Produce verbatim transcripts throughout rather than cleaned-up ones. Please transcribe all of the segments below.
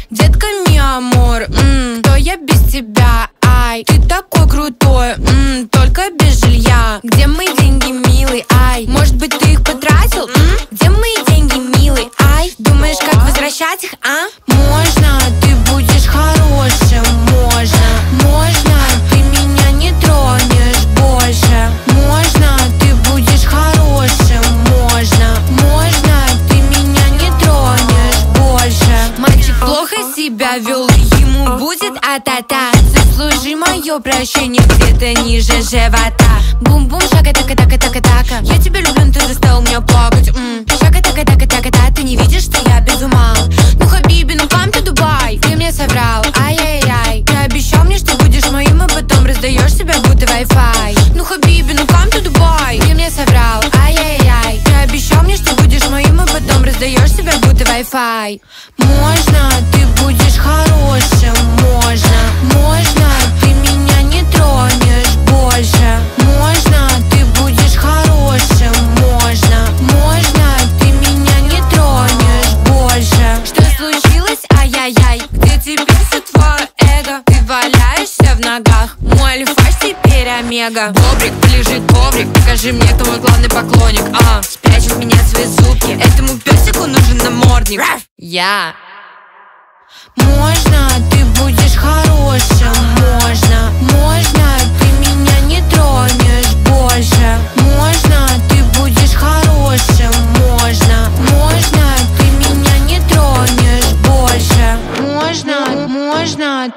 Детка, ми амор, м-м, то я без тебя, ай. Ты такой крутой, м-м, только без жилья. Где мои деньги, милый, ай? Может быть, ты их потратил, м? Где мои деньги, милый, ай? Думаешь, как возвращать их, а? Можно, ты будешь хорошим, можно, можно, ты меня не тронешь больше. Можно, ты будешь хорошим, можно, можно, ты меня не тронешь больше. Мальчик плохо себя вел, ему будет а-та-та. Заслужи мое прощение где-то ниже живота. Бум-бум, шага-така-така-така-така. Я тебя люблю, но ты заставил меня плакать. м. Шага-така-така-така-та. Ты не видишь, что я без ума. Ну, Хабиби, ну come to Dubai. Ты мне соврал, ай-яй-яй. Ты обещал мне, что будешь моим, а потом раздаешь себя, будто Wi-Fi. Ну, Хабиби, ну come to Dubai. Ты мне соврал, ай-яй-яй. Ты обещал мне, что будешь моим, а потом раздаешь себя, будто Wi-Fi. Можно, ты будешь хорошим, можно, можно, ты меня не тронешь больше. Можно, ты будешь хорошим, можно, можно, ты меня не тронешь больше. Что случилось, ай-яй-яй? Где теперь все твое эго? Ты валяешься в ногах, мой альфаш теперь омега. Бобрик, лежит коврик, покажи мне, кто мой главный поклонник. А, спрячь от меня свои зубки, этому песику нужен намордник. Я Можно, ты будешь хорошим, можно, можно, ты меня не тронешь больше. Можно, ты будешь хорошим, можно, можно, ты меня не тронешь больше. Можно, можно,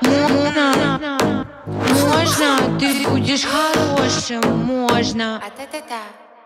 можно, можно, ты будешь хорошим, можно. А-та-та-та.